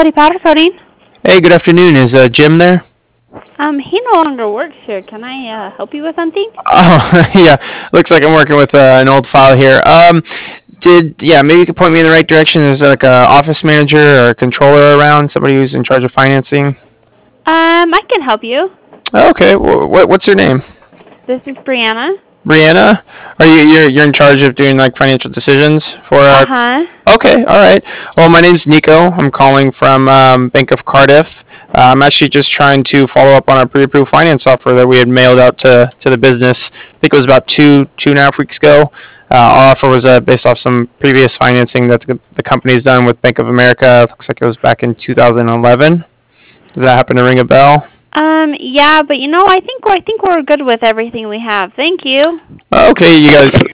Quality Powder Coating. Hey, good afternoon. Is Jim there? He no longer works here. Can I help you with something? Oh, yeah. Looks like I'm working with an old file here. Maybe you could point me in the right direction. Is there like a office manager or a controller around? Somebody who's in charge of financing? I can help you. Okay. What's your name? This is Brianna. Brianna? Are you're in charge of doing like financial decisions for? Uh-huh. Okay. All right. Well, my name's Nico. I'm calling from Bank of Cardiff. I'm actually just trying to follow up on our pre-approved finance offer that we had mailed out to the business. I think it was about two and a half weeks ago. Our offer was based off some previous financing that the company's done with Bank of America. It looks like it was back in 2011. Does that happen to ring a bell? Yeah, but I think we're good with everything we have. Thank you. Okay, you guys